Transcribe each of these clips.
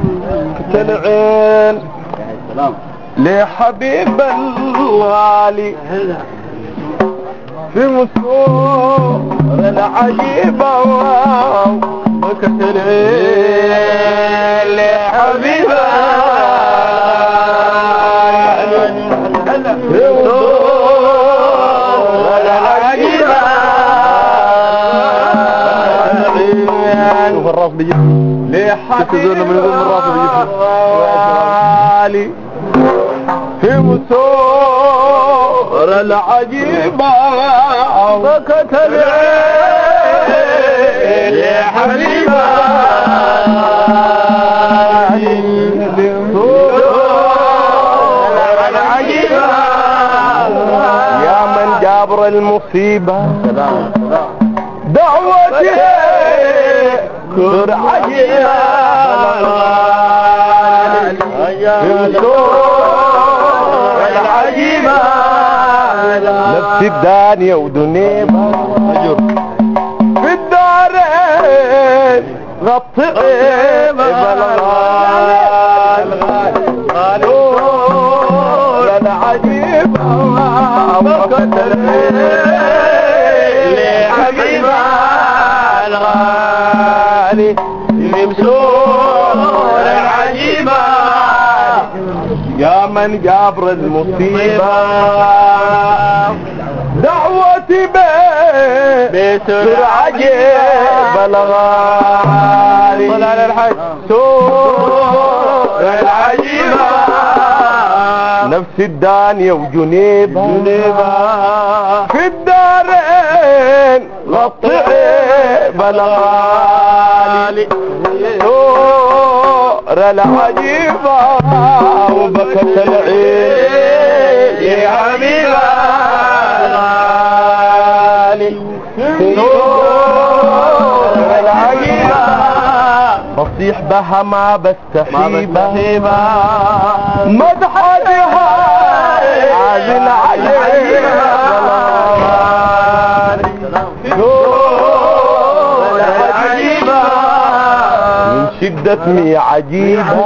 العين لحبيب الغالي في مسرور العجيبة بكت العين لحبيب الغالي في مسرور العجيبة شوف الراس بيجي لحبيب الغالي في مسور العجيبة بكت العين يا حبيبة في مسور العجيبة يا من جابر المصيبة دعوتي كر عجيبة العجيبة نفس الدنيا ودنيبة في الدارين غطي العجيبة بكت العجيبة الغالي بمسور العجيبة يا من جابر المصيبة دعوتي بسر عجيب الغالي طلع على الحج سور العجيبة نفس الدنيا وجنيبة في الدارين غطي الغالي سور العجيبة وبكت العين يا حبيبة الغالي سور العجيبة بصيح بها ما بستحيبة مدحتها عازل عجيبة سور العجيبة من شدة مي عجيبة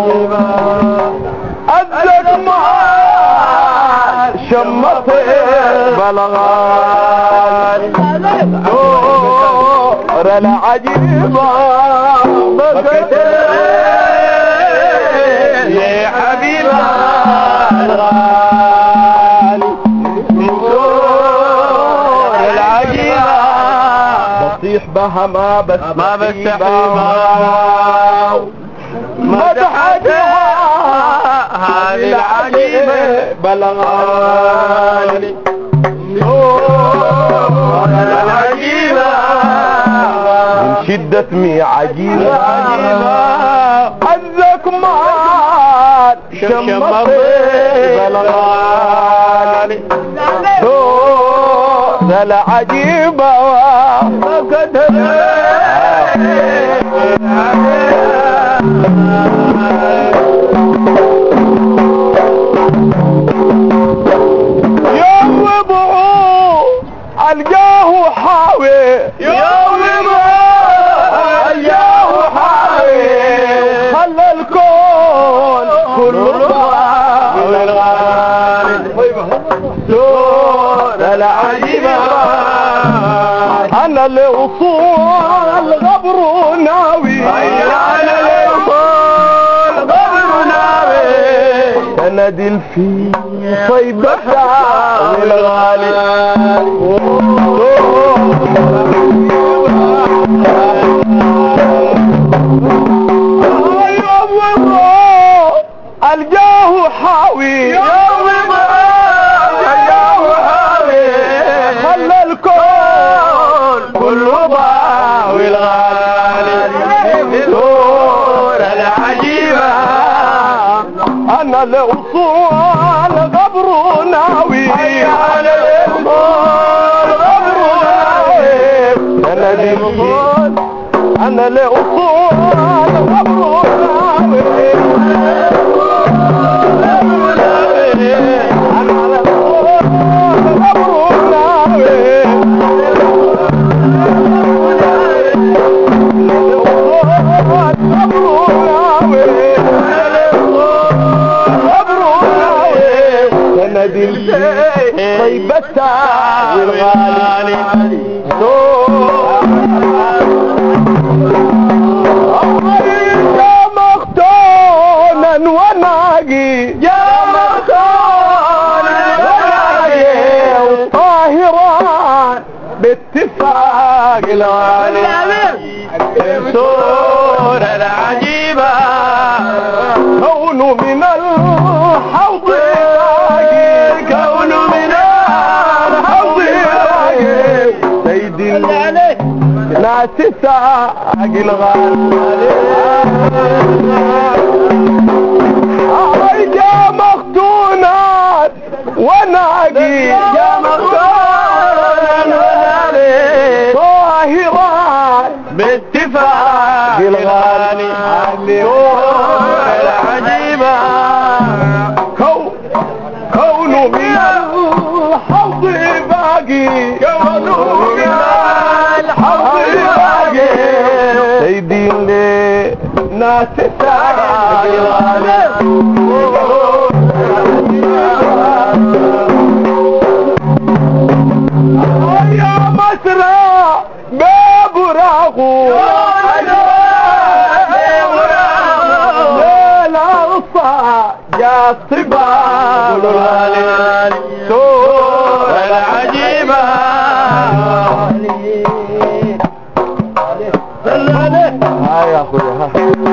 أدلك مال شمط بلغان سور العجيبة بكت يا حبيبة الغالي سور العجيبة بصيح بها ما بستحيبة مدحتها هذه العجيبة بلغاني سور العجيبة من شدة مي عجيبة عزك مال شمط بلغاني سور العجيبة بكت الجاه حاوي الجاه حاوي خلى الكون كله الغالي سور العجيبة انا اللي وصول غبر ناوي انا اللي وصول غبر ناوي سندل في صيبة الغالي الجاه حاوي خلى الكون كله باوي الغالي سور العجيبة انا لوصول غبر ناوي انا لوصول غبر ناوي انا لوصول غبر ناوي بلدي طيبة والغالي يا مختونا وناقي يا مختونا وناقي وطاهران باتفاق الغالي الصورة العجيبة كون من الحوض باقي كون من الحوض باقي سيدي ناس ساق الغالي يا مختونات وناقي يا مختونات وناقي طاهرات باتفاق الغالي العجيبة كون من الحظ باقي كون من الحظ باقي سيدي ناس الساقي الغالي يا مسرى باب راغو يا صبا سور العجيبة هاي يا اخويا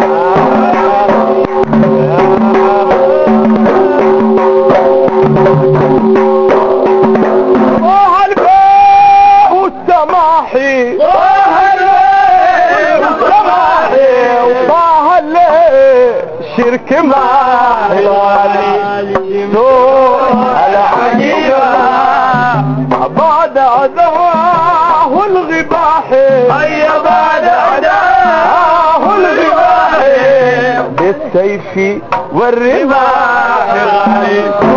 طه الباء والسماحي طه الباء والسماحي وطه الشرك معه الغالي نور العجيبة بعد عداه الغباحي هيا بعد عداه الغباحي بالسيف والرماح الغالي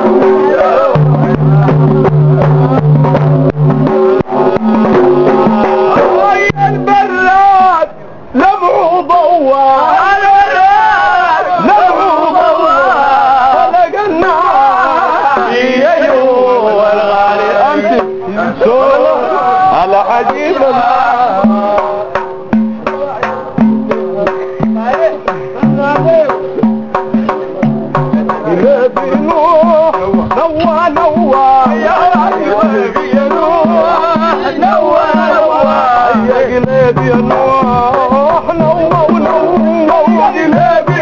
هيا البراد لمعه ضوى على عجيب قلبي نوح نوى نوى يا قلبي نوح نوى نوى يا قلبي نوح نوى ونوى قلبي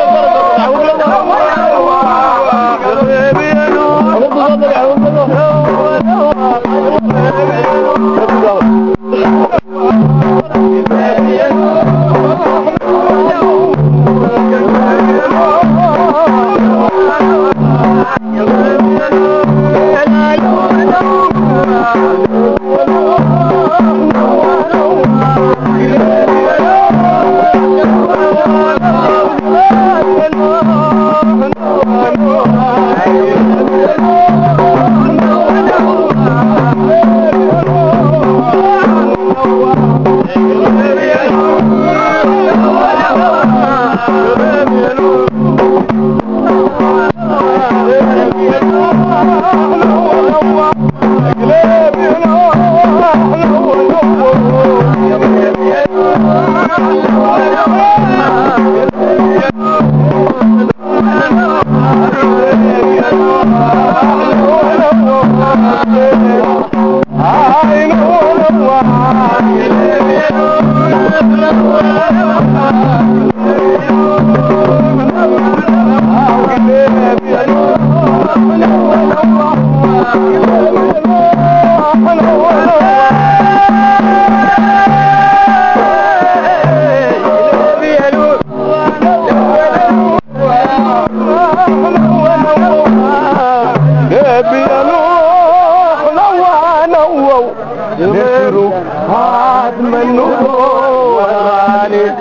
هات منه وغالي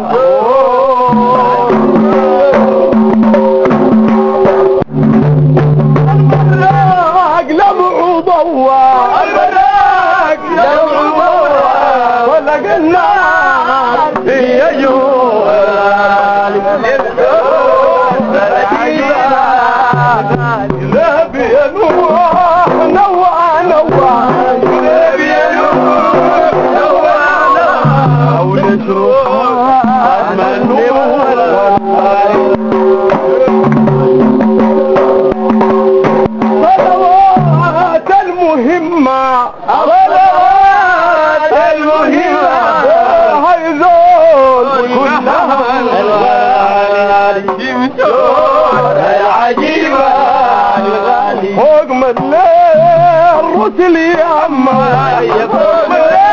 المراق لمعه ضوى المراق لمعه ضوى ولقى النار هي جوال ذهب ينور يا عجيبة الغالي فوق من الرسل يا عمي فوق من